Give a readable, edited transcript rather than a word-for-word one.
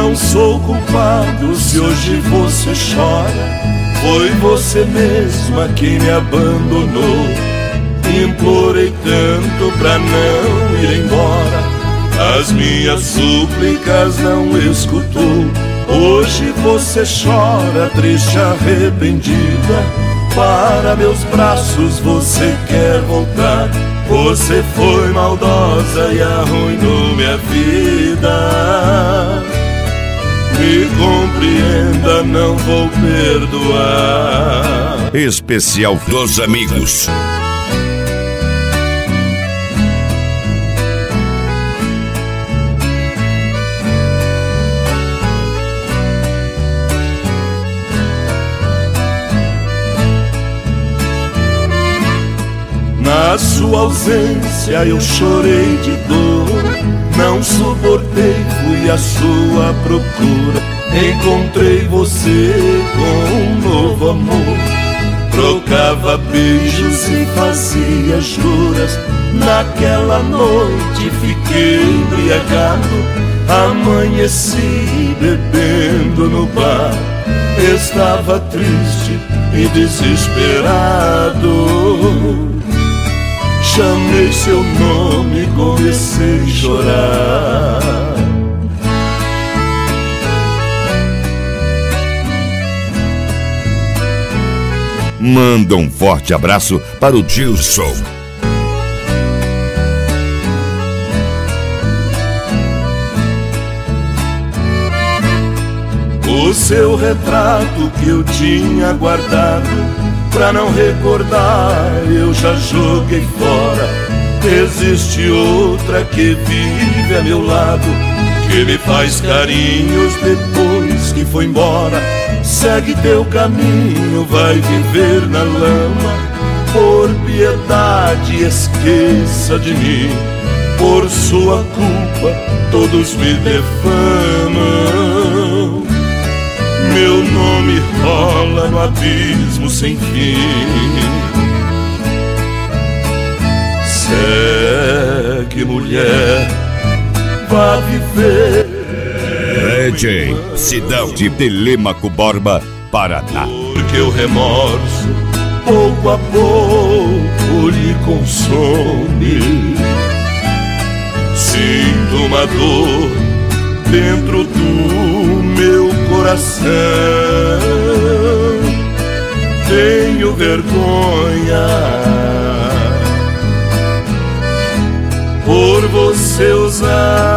não sou culpado se hoje você chora. Foi você mesma que me abandonou. Implorei tanto pra não ir embora, as minhas súplicas não escutou. Hoje você chora, triste, arrependida. Para meus braços você quer voltar. Você foi maldosa e arruinou minha vida. Me compreenda, não vou perdoar. Especial dos amigos. Na sua ausência eu chorei de dor, não suportei, fui à sua procura. Encontrei você com um novo amor, trocava beijos e fazia juras. Naquela noite fiquei embriagado, amanheci bebendo no bar. Estava triste e desesperado, chamei seu nome e comecei a chorar. Manda um forte abraço para o Gilson. O seu retrato que eu tinha guardado, pra não recordar, eu já joguei fora. Existe outra que vive a meu lado, que me faz carinhos depois que foi embora. Segue teu caminho, vai viver na lama. Por piedade esqueça de mim, por sua culpa todos me defamam. Meu nome rola no abismo sem fim. Segue, mulher, vá viver. DJ Sidão de Telêmaco Borba, Paraná. Porque o remorso pouco a pouco lhe consome. Sinto uma dor dentro do meu coração. Tenho vergonha por você usar